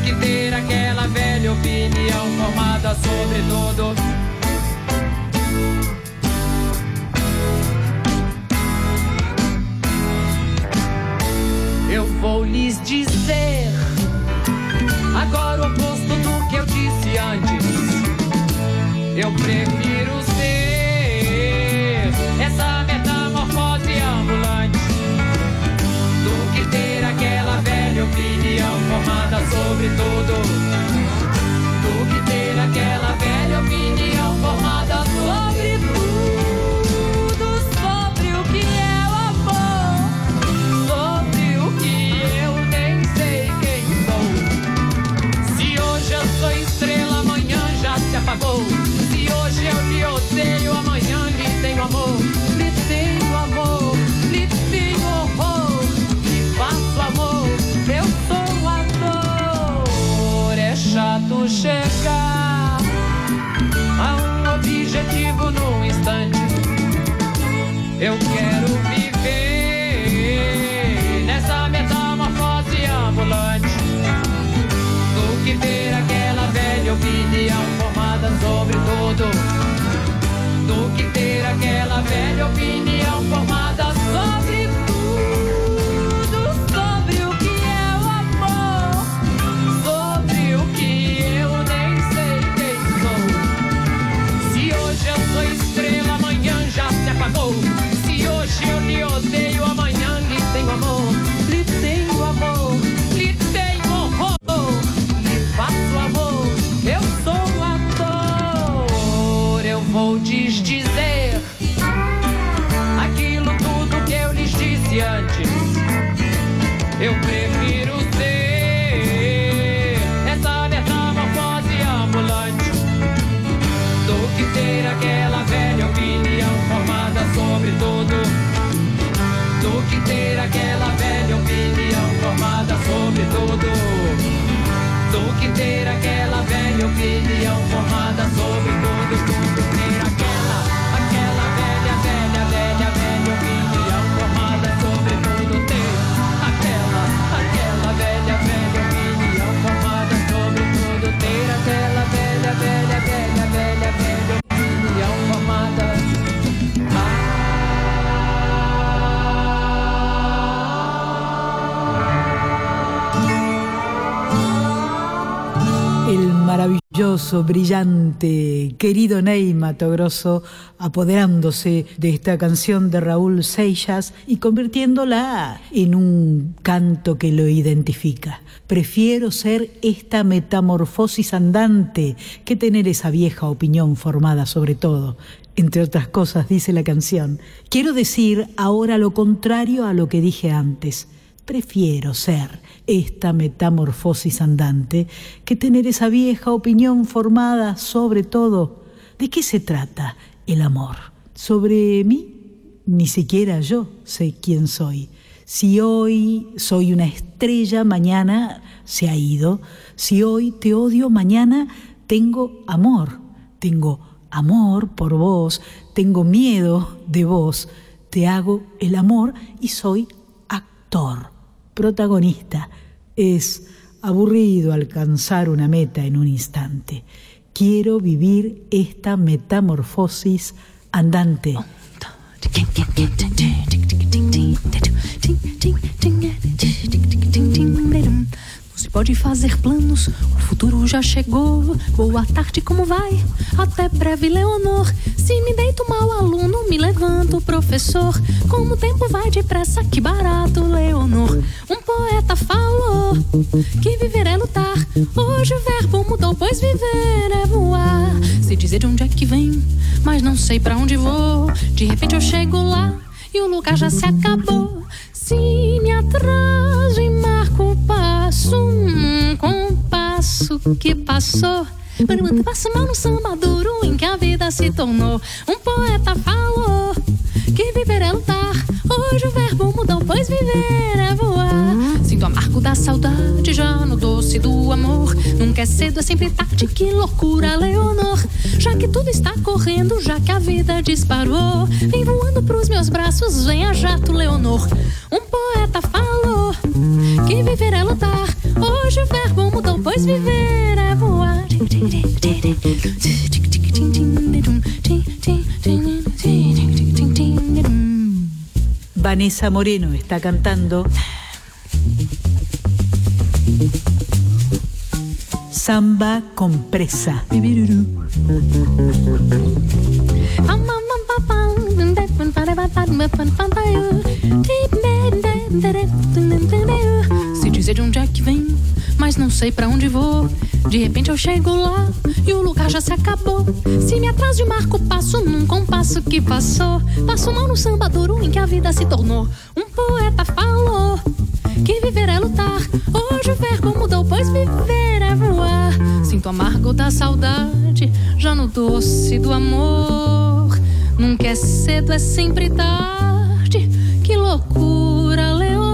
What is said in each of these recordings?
que ter aquela velha opinião formada sobre tudo. Eu vou lhes dizer agora o oposto do que eu disse antes. Eu prefiro ser essa metamorfose ambulante do que ter aquela velha opinião formada sobre tudo. Do que ter aquela velha opinião formada sobre tudo. Sobre o que é o amor, sobre o que eu nem sei quem sou. Se hoje eu sou estrela, amanhã já se apagou. Se hoje eu lhe odeio, amanhã lhe tenho amor. Lhe tenho amor, lhe tenho horror. Lhe faço amor, eu sou ator. É chato chegar a um objetivo num instante. Eu quero viver nessa metamorfose ambulante do que ter aquela velha opinião formada sobre tudo. Do que ter aquela velha opinião formada sobre tudo. Sobre o que é o amor, sobre o que eu nem sei quem sou. Se hoje eu sou estrela, amanhã já se apagou. Se hoje eu lhe odeio, amanhã lhe tenho amor. Lhe tenho amor, lhe tenho horror. Lhe faço amor, eu sou ator. Eu vou lhes dizer aquilo tudo que eu lhes disse antes. Eu prefiro ser essa metamorfose ambulante do que ter aquela velha opinião formada sobre tudo. Do que ter aquela velha opinião formada sobre tudo. Do que ter aquela velha opinião formada sobre tudo. Tudo ter aquela velha opinião formada sobre tudo. Ter aquela velha opinião formada sobre tudo. Ter aquela velha opinião formada. El maravilloso, brillante, querido Ney Matogrosso apoderándose de esta canción de Raúl Seixas y convirtiéndola en un canto que lo identifica. Prefiero ser esta metamorfosis andante que tener esa vieja opinión formada sobre todo. Entre otras cosas, dice la canción, quiero decir ahora lo contrario a lo que dije antes. Prefiero ser esta metamorfosis andante que tener esa vieja opinión formada sobre todo. ¿De qué se trata el amor? ¿Sobre mí? Ni siquiera yo sé quién soy. Si hoy soy una estrella, mañana se ha ido. Si hoy te odio, mañana tengo amor. Tengo amor por vos, tengo miedo de vos. Te hago el amor y soy actor. Protagonista. Es aburrido alcanzar una meta en un instante. Quiero vivir esta metamorfosis andante. Você pode fazer planos, o futuro já chegou. Boa tarde, como vai? Até breve, Leonor. Se me deito mal, aluno, me levanto, professor. Como o tempo vai depressa, que barato, Leonor. Um poeta falou que viver é lutar. Hoje o verbo mudou, pois viver é voar. Sei dizer de onde é que vem, mas não sei pra onde vou. De repente eu chego lá e o lugar já se acabou. Se me atraso e marco o passo, um compasso que passou. Passo mal no samba duro em que a vida se tornou. Um poeta falou que viver é lutar. Hoje o verbo mudou, pois viver é voar. Sinto amargo da saudade já no doce do amor. Nunca é cedo, é sempre tarde, que loucura, Leonor. Já que tudo está correndo, já que a vida disparou, vem voando pros meus braços, vem a jato, Leonor. Um poeta falou que viver é lutar. Hoje o verbo mudou, pois viver é voar. Vanessa Moreno está cantando Samba con presa. Se dizer de onde é que vem, mas não sei pra onde vou. De repente eu chego lá e o lugar já se acabou. Se me atraso e marco o passo num compasso que passou. Passo mal no samba duro em que a vida se tornou. Um poeta falou que viver é lutar. Hoje o verbo mudou, pois viver é voar. Sinto amargo da saudade, já no doce do amor. Nunca é cedo, é sempre tarde. Que loucura,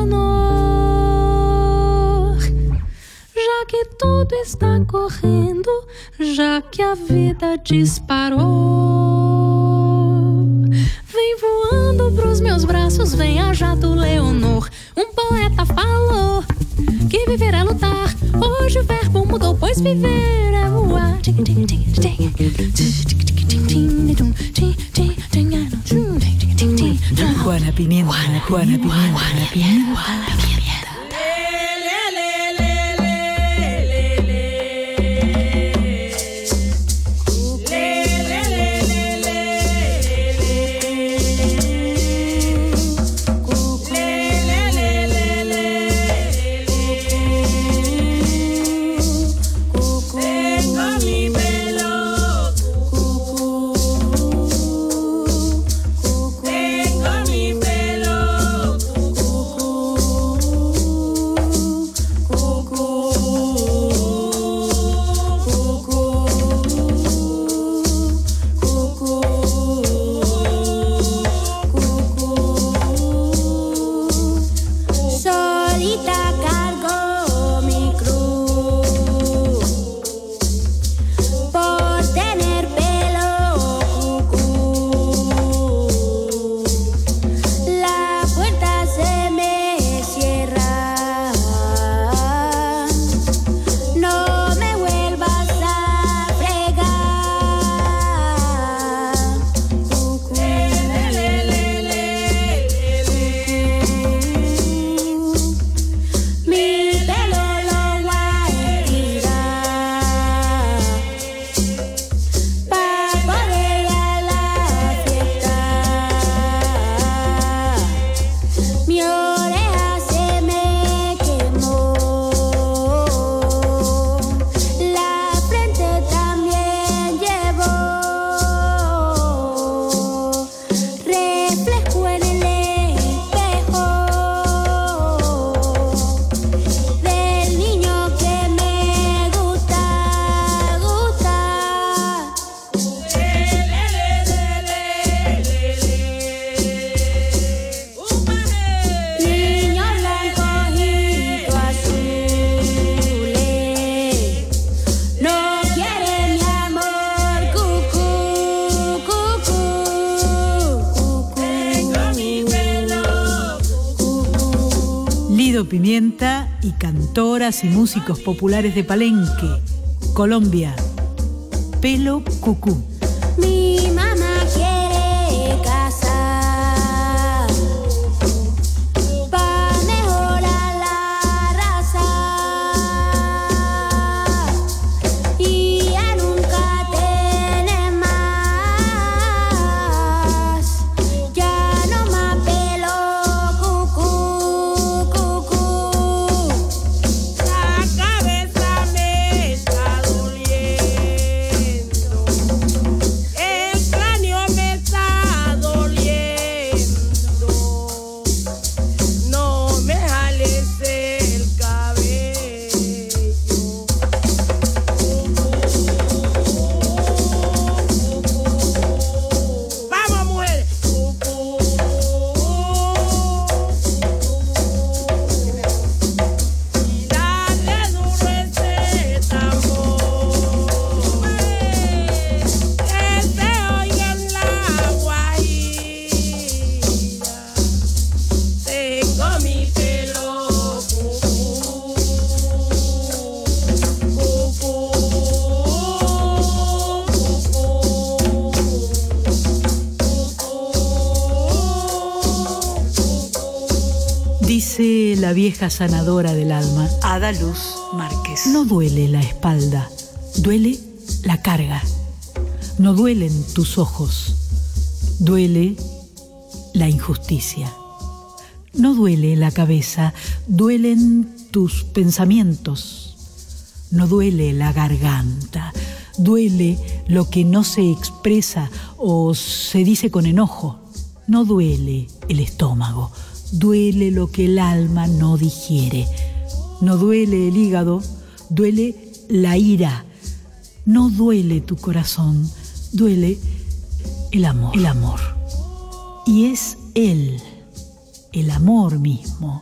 Leonor. Já que tudo está correndo, já que a vida disparou, vem voando pros meus braços, vem a jato, Leonor. Um poeta falou que viver é lutar. Hoje o verbo mudou, pois viver é voar. Juana Pimienta, Juana Pimienta, Juana Pimienta. Pimienta y cantoras y músicos populares de Palenque, Colombia. Pelo Cucú. Mi mamá quiere casar pa' mejorar la raza y ya nunca tiene más, ya no más pelo cucú, cucú. La cabeza me está doliendo. la vieja sanadora del alma. Ada Luz Márquez. No duele la espalda, duele la carga. No duelen tus ojos, duele la injusticia. No duele la cabeza, duelen tus pensamientos. No duele la garganta, duele lo que no se expresa o se dice con enojo. No duele el estómago, duele lo que el alma no digiere. No duele el hígado, duele la ira. No duele tu corazón, duele el amor. El amor. Y es él, el amor mismo,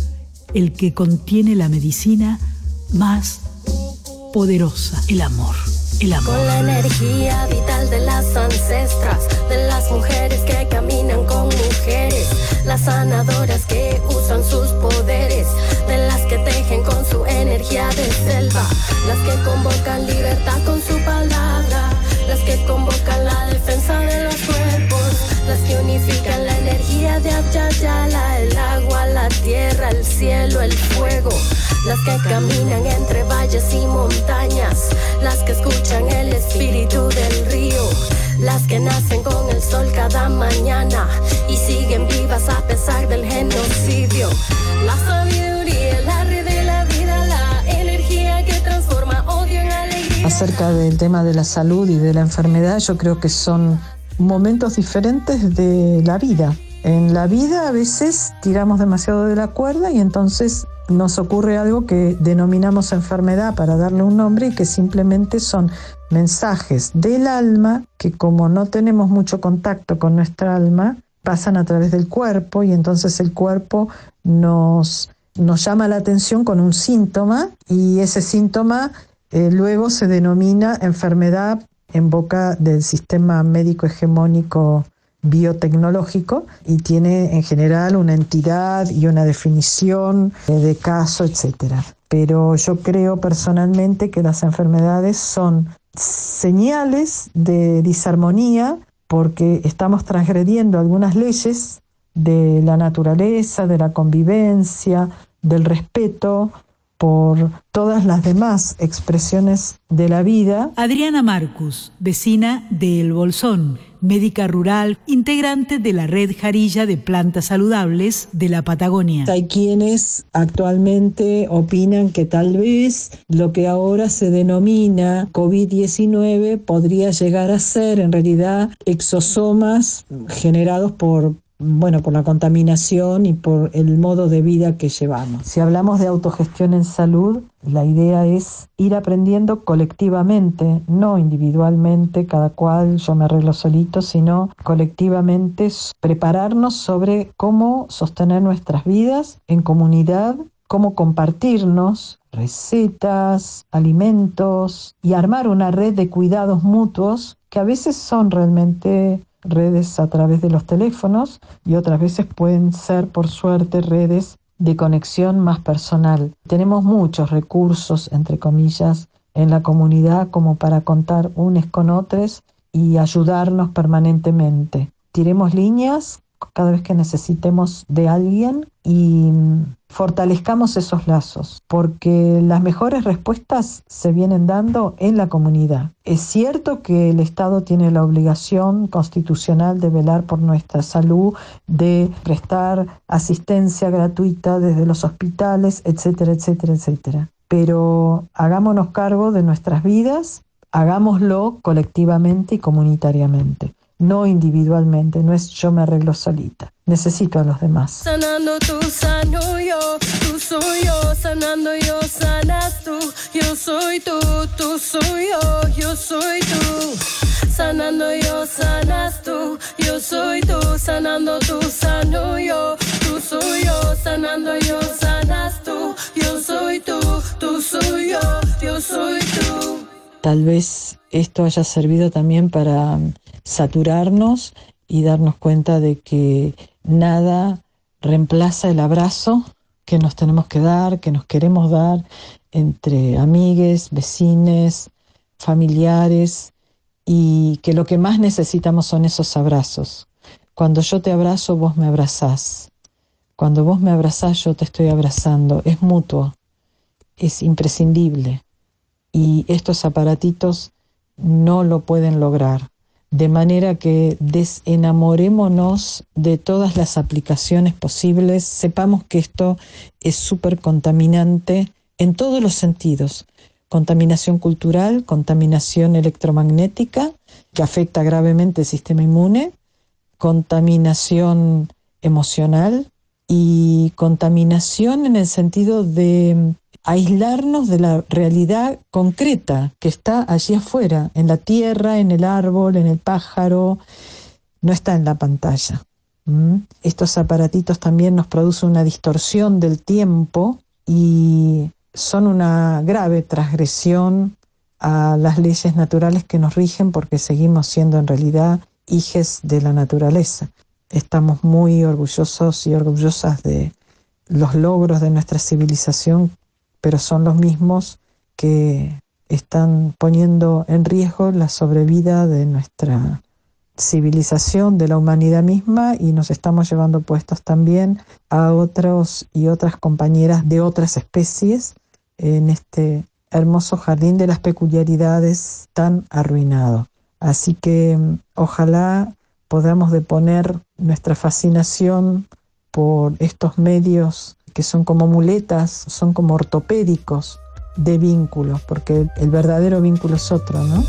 el que contiene la medicina más poderosa. El amor. El amor. Con la energía vital de las ancestras, de las mujeres que caminan con mujeres, las sanadoras que usan sus poderes, de las que tejen con su energía de selva, las que convocan libertad con su palabra, las que convocan la defensa de los cuerpos, las que unifican la energía de Abya-Yala, el agua, la tierra, el cielo, el fuego, las que caminan entre valles y montañas, las que escuchan el espíritu del río, las que nacen con el sol cada mañana y siguen vivas a pesar del genocidio. La sabiduría, la red de la vida, la energía que transforma odio en alegría. Acerca del tema de la salud y de la enfermedad, yo creo que son momentos diferentes de la vida. En la vida a veces tiramos demasiado de la cuerda y entonces nos ocurre algo que denominamos enfermedad para darle un nombre y que simplemente son mensajes del alma que, como no tenemos mucho contacto con nuestra alma, pasan a través del cuerpo y entonces el cuerpo nos llama la atención con un síntoma y ese síntoma luego se denomina enfermedad en boca del sistema médico hegemónico biotecnológico y tiene en general una entidad y una definición de caso, etcétera. Pero yo creo personalmente que las enfermedades son señales de disarmonía porque estamos transgrediendo algunas leyes de la naturaleza, de la convivencia, del respeto por todas las demás expresiones de la vida. Adriana Marcus, vecina de El Bolsón, médica rural, integrante de la Red Jarilla de Plantas Saludables de la Patagonia. Hay quienes actualmente opinan que tal vez lo que ahora se denomina COVID-19 podría llegar a ser en realidad exosomas generados por la contaminación y por el modo de vida que llevamos. Si hablamos de autogestión en salud, la idea es ir aprendiendo colectivamente, no individualmente, cada cual yo me arreglo solito, sino colectivamente prepararnos sobre cómo sostener nuestras vidas en comunidad, cómo compartirnos recetas, alimentos y armar una red de cuidados mutuos que a veces son realmente redes a través de los teléfonos y otras veces pueden ser, por suerte, redes de conexión más personal. Tenemos muchos recursos, entre comillas, en la comunidad como para contar unos con otros y ayudarnos permanentemente. Tiremos líneas cada vez que necesitemos de alguien y fortalezcamos esos lazos, porque las mejores respuestas se vienen dando en la comunidad. Es cierto que el Estado tiene la obligación constitucional de velar por nuestra salud, de prestar asistencia gratuita desde los hospitales, etcétera, etcétera, etcétera. Pero hagámonos cargo de nuestras vidas, hagámoslo colectivamente y comunitariamente. No individualmente, no es yo me arreglo solita. Necesito a los demás. Sanando tú, sano yo, tú soy yo, sanando yo, sanas tú, yo soy tú, tú soy yo soy tú. Sanando yo, sanas tú, yo soy tú, sanando tú, sano yo, tú soy yo, sanando yo, sanas tú, yo soy tú, tú soy yo soy tú. Tal vez esto haya servido también para saturarnos y darnos cuenta de que nada reemplaza el abrazo que nos tenemos que dar, que nos queremos dar entre amigues, vecines, familiares, y que lo que más necesitamos son esos abrazos. Cuando yo te abrazo, vos me abrazás. Cuando vos me abrazás, yo te estoy abrazando. Es mutuo, es imprescindible. Y estos aparatitos no lo pueden lograr. De manera que desenamorémonos de todas las aplicaciones posibles. Sepamos que esto es súper contaminante en todos los sentidos. Contaminación cultural, contaminación electromagnética, que afecta gravemente el sistema inmune, contaminación emocional y contaminación en el sentido de aislarnos de la realidad concreta que está allí afuera, en la tierra, en el árbol, en el pájaro, no está en la pantalla. Estos aparatitos también nos producen una distorsión del tiempo y son una grave transgresión a las leyes naturales que nos rigen, porque seguimos siendo en realidad hijes de la naturaleza. Estamos muy orgullosos y orgullosas de los logros de nuestra civilización, pero son los mismos que están poniendo en riesgo la sobrevida de nuestra civilización, de la humanidad misma, y nos estamos llevando puestos también a otros y otras compañeras de otras especies en este hermoso jardín de las peculiaridades tan arruinado. Así que ojalá podamos deponer nuestra fascinación por estos medios que son como muletas, son como ortopédicos de vínculos, porque el verdadero vínculo es otro, ¿no?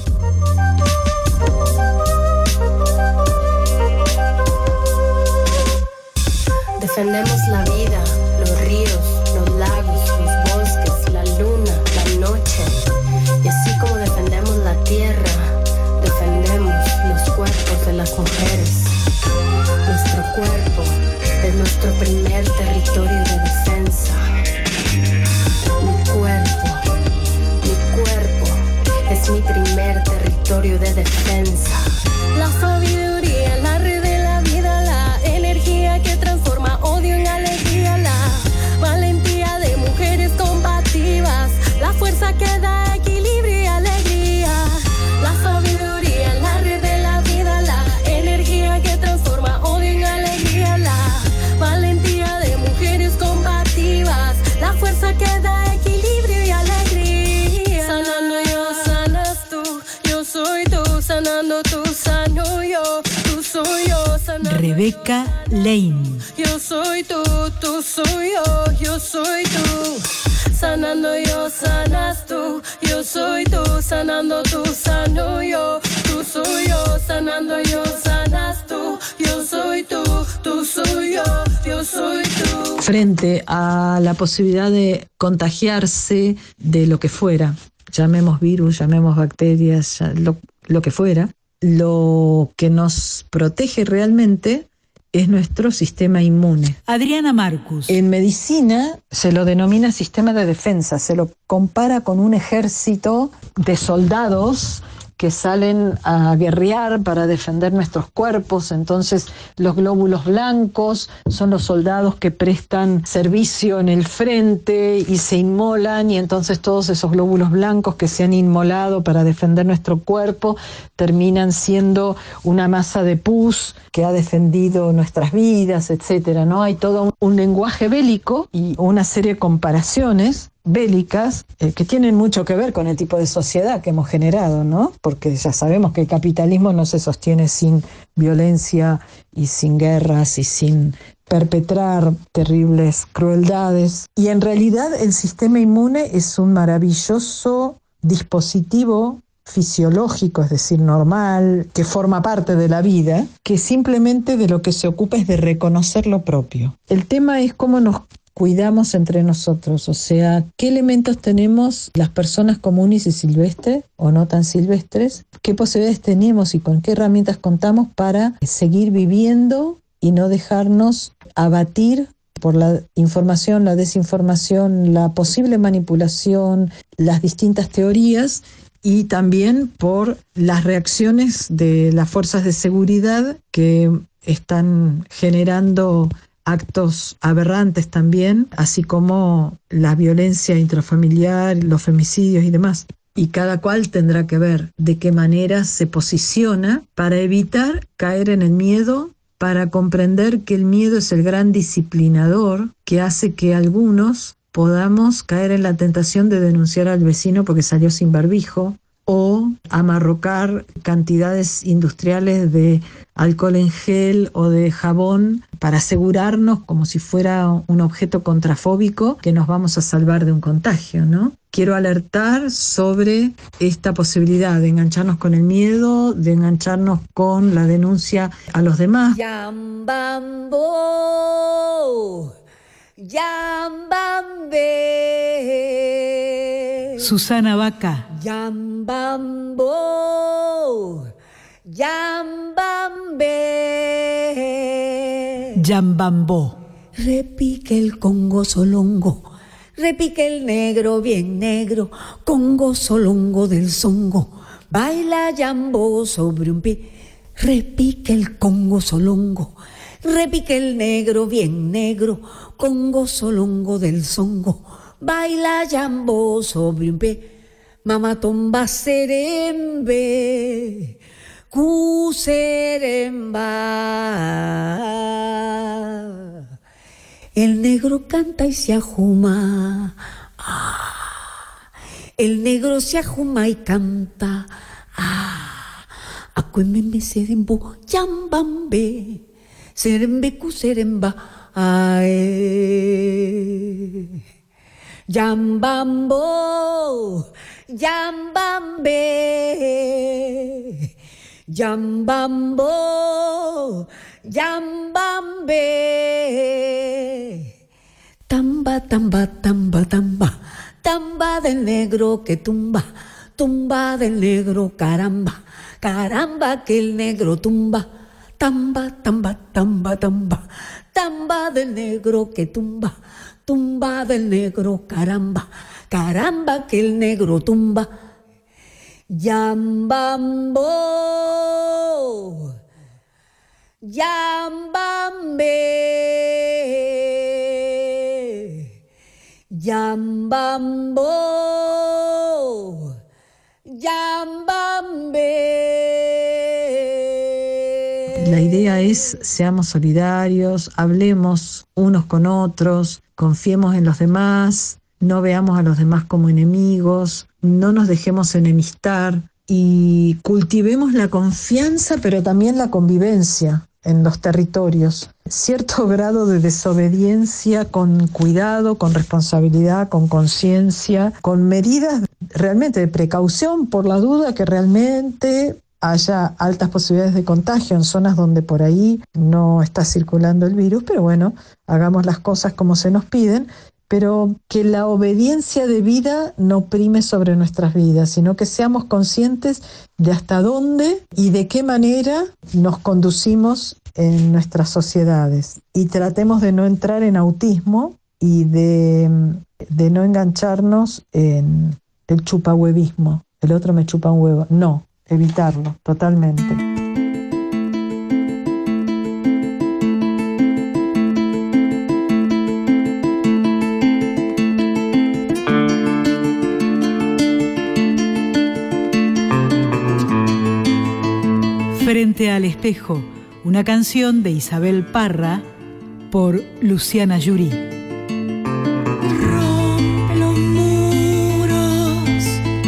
Defendemos la vida, los ríos, los lagos, los bosques, la luna, la noche. Y así como defendemos la tierra, defendemos los cuerpos de las mujeres. Nuestro cuerpo es nuestro primer territorio de defensa. Mi cuerpo es mi primer territorio de defensa. La sabiduría, la red de la vida, la energía que transforma odio en alegría, la valentía de mujeres combativas, la fuerza que da equilibrio y alegría. La sabiduría, la red de la vida, la energía que transforma odio en alegría, la valentía de mujeres combativas, la fuerza que da equilibrio y alegría. Sanando yo, sanas tú, yo soy tú, sanando tú, sano yo, tú soy yo, sanando Rebeca Lane. yo soy tú, tú soy yo soy tú. Sanando yo, sanas tú, yo soy tú, sanando tú, sano yo, tú soy yo, sanando yo, sanas tú, yo soy tú, tú soy yo soy tú. Frente a la posibilidad de contagiarse de lo que fuera, llamemos virus, llamemos bacterias, lo que fuera, lo que nos protege realmente es nuestro sistema inmune. Adriana Marcus. En medicina se lo denomina sistema de defensa, se lo compara con un ejército de soldados que salen a guerrear para defender nuestros cuerpos. Entonces los glóbulos blancos son los soldados que prestan servicio en el frente y se inmolan, y entonces todos esos glóbulos blancos que se han inmolado para defender nuestro cuerpo terminan siendo una masa de pus que ha defendido nuestras vidas, etcétera, ¿no? Hay todo un lenguaje bélico y una serie de comparaciones bélicas que tienen mucho que ver con el tipo de sociedad que hemos generado, ¿no? Porque ya sabemos que el capitalismo no se sostiene sin violencia y sin guerras y sin perpetrar terribles crueldades. Y en realidad el sistema inmune es un maravilloso dispositivo fisiológico, es decir, normal, que forma parte de la vida, que simplemente de lo que se ocupa es de reconocer lo propio. El tema es cómo nos cuidamos entre nosotros, o sea, qué elementos tenemos las personas comunes y silvestres o no tan silvestres, qué posibilidades tenemos y con qué herramientas contamos para seguir viviendo y no dejarnos abatir por la información, la desinformación, la posible manipulación, las distintas teorías, y también por las reacciones de las fuerzas de seguridad que están generando actos aberrantes también, así como la violencia intrafamiliar, los femicidios y demás. Y cada cual tendrá que ver de qué manera se posiciona para evitar caer en el miedo, para comprender que el miedo es el gran disciplinador que hace que algunos podamos caer en la tentación de denunciar al vecino porque salió sin barbijo, o amarrocar cantidades industriales de alcohol en gel o de jabón para asegurarnos, como si fuera un objeto contrafóbico, que nos vamos a salvar de un contagio, ¿no? Quiero alertar sobre esta posibilidad de engancharnos con el miedo, de engancharnos con la denuncia a los demás. Yambambo, Yambambe. Susana Vaca. Yambambo, Yambambe. Yambambó. Repique el congo solongo, repique el negro bien negro, congo solongo del zongo. Baila yambo sobre un pie, repique el congo solongo, repique el negro bien negro, congo solongo del zongo. Baila yambo sobre un pie, mamá tomba serembe, cu seremba. El negro canta y se ajuma, el negro se ajuma y canta, acuémbeme serembo, yambambe, serembe cu seremba, yambambo, yambambe, yambambo, yambambe. Tamba, tamba, tamba, tamba, tamba del negro que tumba, tumba del negro, caramba, caramba que el negro tumba. Tamba, tamba, tamba, tamba, tamba del negro que tumba, tumba del negro, caramba, caramba que el negro tumba. Yambambo, yambambe, yambambo, yambambe. La idea es, seamos solidarios, hablemos unos con otros, confiemos en los demás, no veamos a los demás como enemigos, no nos dejemos enemistar y cultivemos la confianza, pero también la convivencia en los territorios. Cierto grado de desobediencia con cuidado, con responsabilidad, con conciencia, con medidas realmente de precaución por la duda que realmente haya altas posibilidades de contagio en zonas donde por ahí no está circulando el virus, pero bueno, hagamos las cosas como se nos piden, pero que la obediencia debida no prime sobre nuestras vidas, sino que seamos conscientes de hasta dónde y de qué manera nos conducimos en nuestras sociedades. Y tratemos de no entrar en autismo y de no engancharnos en el chupahuevismo. El otro me chupa un huevo. No, evitarlo totalmente. Frente al espejo, una canción de Isabel Parra por Luciana Yurí. Rompe los muros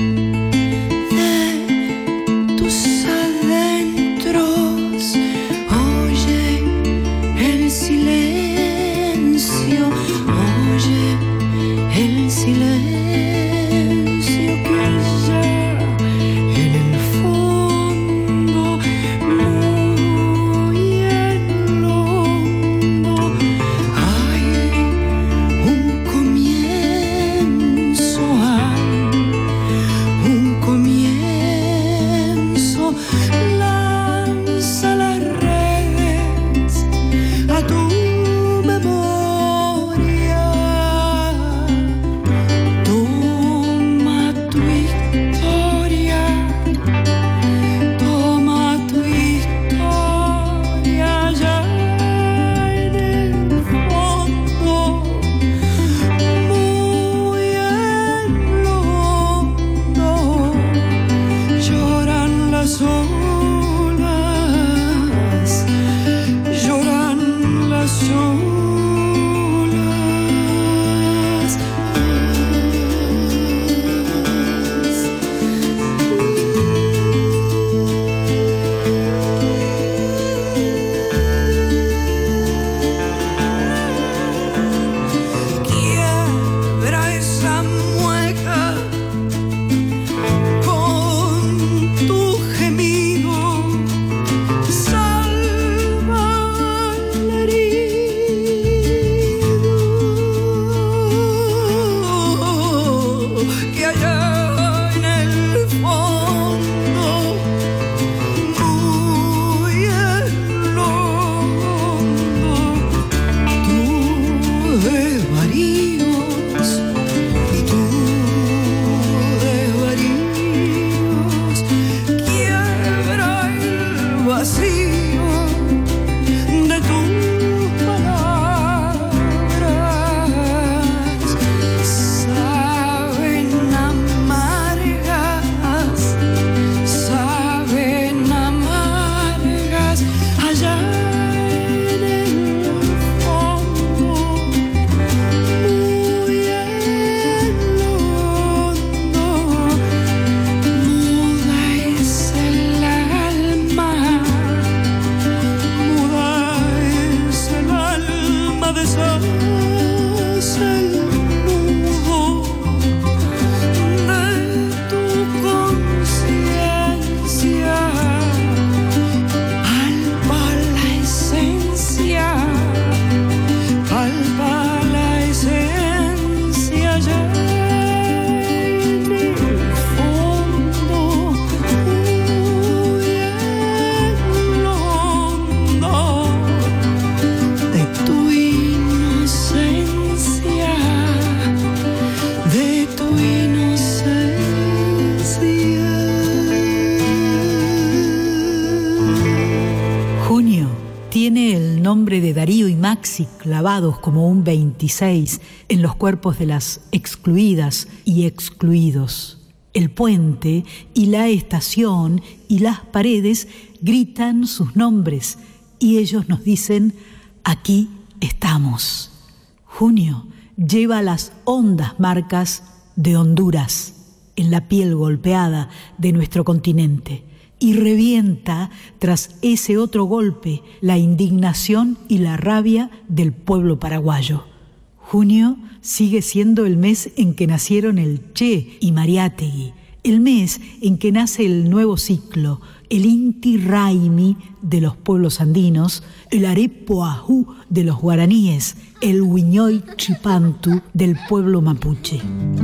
de tus adentros, oye el silencio, oye el silencio que allá en el fondo, muy en lo hondo, hay Maxi clavados como un 26 en los cuerpos de las excluidas y excluidos. El puente y la estación y las paredes gritan sus nombres y ellos nos dicen: aquí estamos. Junio lleva las hondas marcas de Honduras en la piel golpeada de nuestro continente y revienta tras ese otro golpe la indignación y la rabia del pueblo paraguayo. Junio sigue siendo el mes en que nacieron el Che y Mariátegui, el mes en que nace el nuevo ciclo, el Inti Raymi de los pueblos andinos, el Arepoajú de los guaraníes, el Huiñoy Chipantu del pueblo mapuche.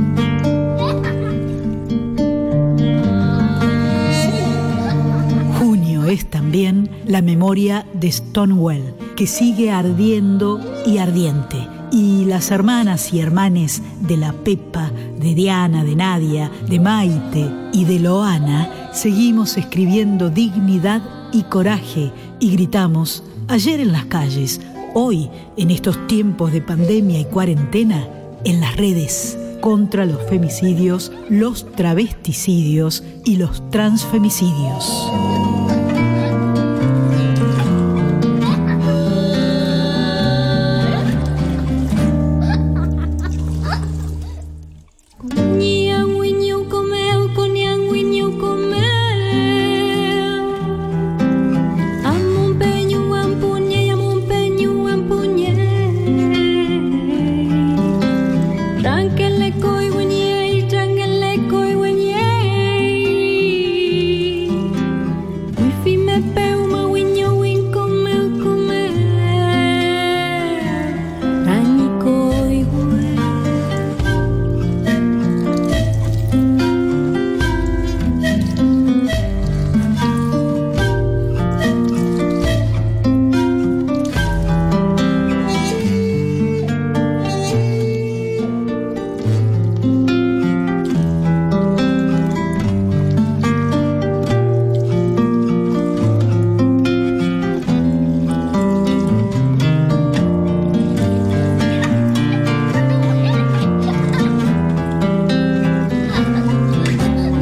Junio es también la memoria de Stonewall, que sigue ardiendo y ardiente. Y las hermanas y hermanes de la Pepa, de Diana, de Nadia, de Maite y de Loana, seguimos escribiendo dignidad y coraje y gritamos, ayer en las calles, hoy, en estos tiempos de pandemia y cuarentena, en las redes, contra los femicidios, los travesticidios y los transfemicidios.